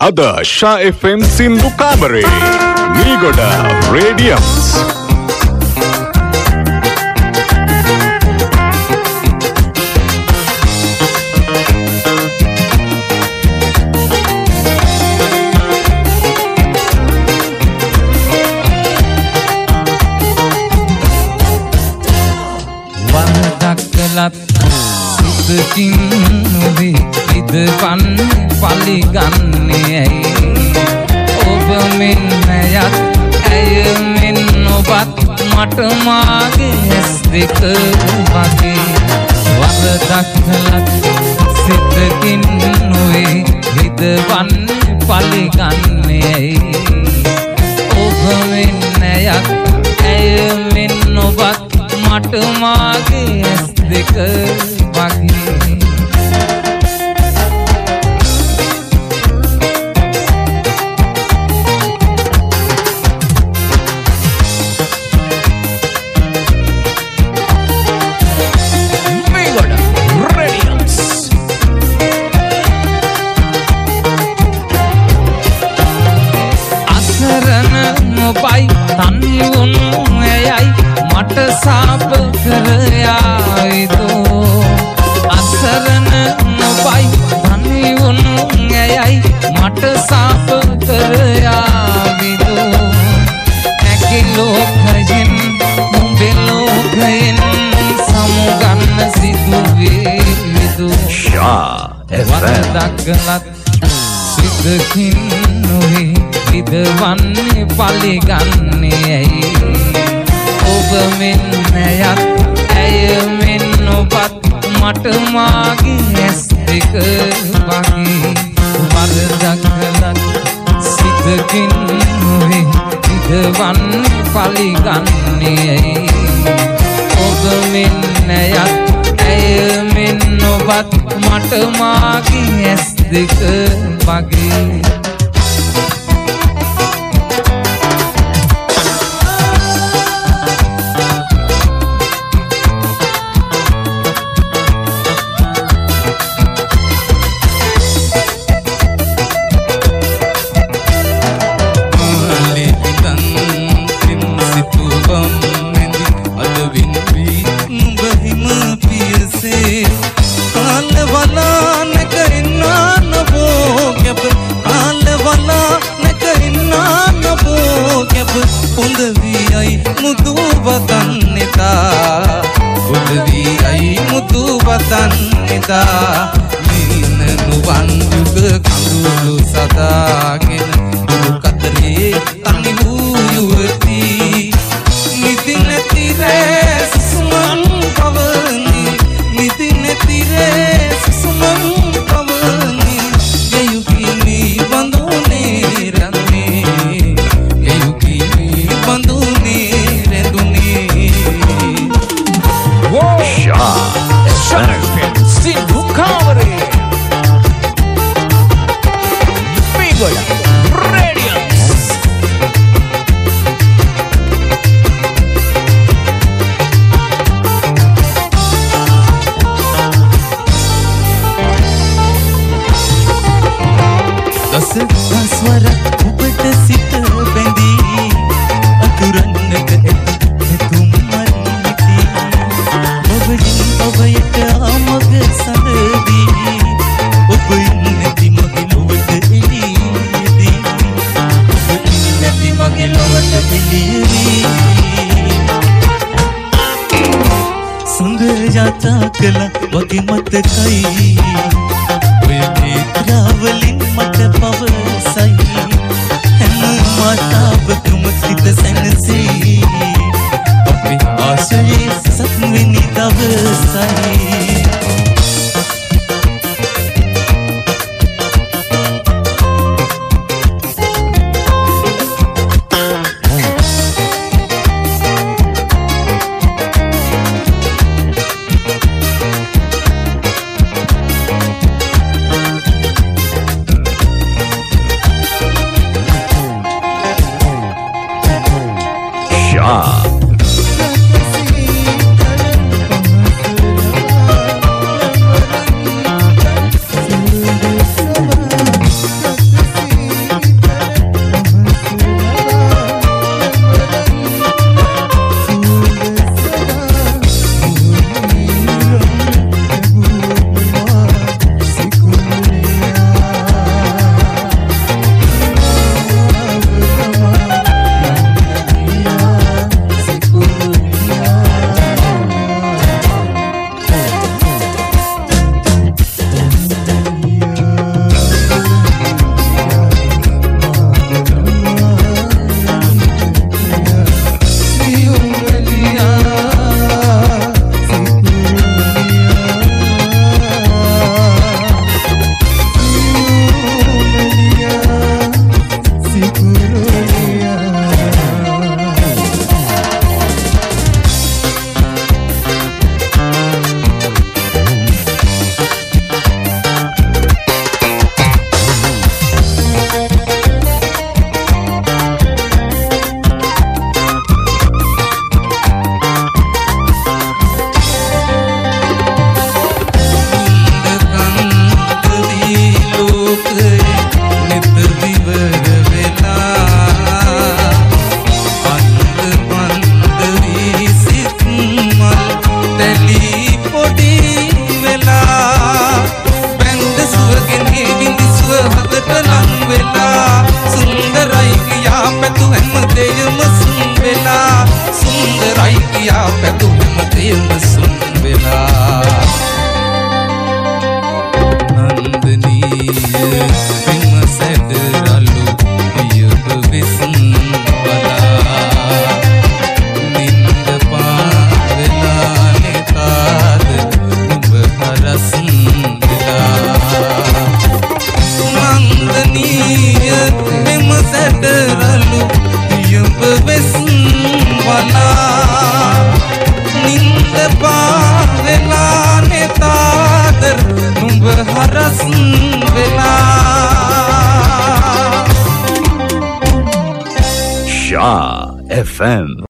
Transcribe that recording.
Ada Shah FM Sindhu Kamare Meegoda Radiums සිතකින් නුඹේ ඉදපන් පලිගන්නේ ඔබ මෙන් යත් ඇය මෙන් ඔබත් මට මාගේ ඇස් දෙක වගේ වරදක් කළත් සිතකින් නුඹේ ඉදපන් පලිගන්නේ ඔබ මෙන් යත් ඇය මෙන් ඔබත් මට මාගේ ඇස් දෙක වගේ බයි තන්නේ වුණු ඇයයි මට සාප කරයාවිදෝ අසරණ නොබයි තන්නේ වුණු ඇයයි මට සාප කරයාවිදෝ ඇගේ ලෝකයෙන් මුඹේ ලෝකයෙන් සමුගන්න සිදුවේ විදෝ වරදක්ලත් සිතකින් නොවේ ඉදවන්නේ පලිගන්නේ ඔබ මෙන් යත් ඇය මෙන් ඔබත් මට මාගේ ඇස් දෙක වගේ වරදක්ලත් සිතකින් නොවේ ඉදවන්නේ පලිගන්නේ ඔබ මෙන් යත් ඇය මෙන් ඔබත් මට මාගේ ඇස් දෙක වගේ Star FM